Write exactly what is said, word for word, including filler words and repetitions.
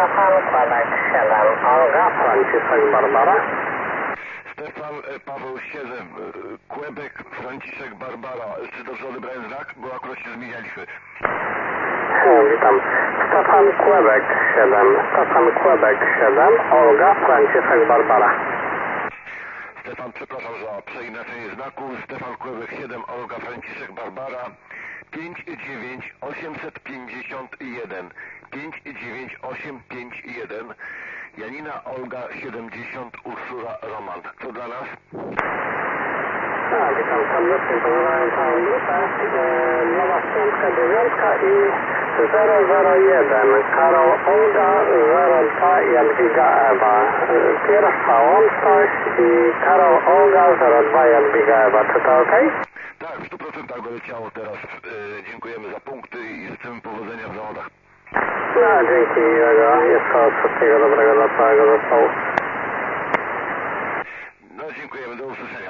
Stefan Kłebek siedem, Olga Franciszek Barbara. Stefan e, Paweł siedem, e, Kłebek Franciszek Barbara. Czy dobrze odebrałem znak? Bo akurat się zmienialiśmy. E, witam. Stefan Kłebek siedem, Stefan Kłebek siedem, Olga Franciszek Barbara. Stefan, przepraszam za przeinaczenie znaku. Stefan Kłebek siedem, Olga Franciszek Barbara. pięć dziewięć osiem pięć jeden, pięć dziewięć osiem pięć jeden, Janina Olga siedemdziesiąt, Urszula Roman. Co dla nas? Tak, witam serdecznie, pozdrawiam całą grupę. E, Nowa piątka, dziewiątka i zero zero jeden, Karol Olga, zero dwa Jadwiga Ewa. E, Pierwsza łączność i Karol Olga, zero dwa Jadwiga Ewa. Czy to ok? Tak, w stu procentach doleciało teraz. E, dziękujemy za punkty i życzymy powodzenia w zawodach. No, dzięki miłego. Jeszcze wszystkiego dobrego dla całego zespołu. No, dziękujemy. Do usłyszenia.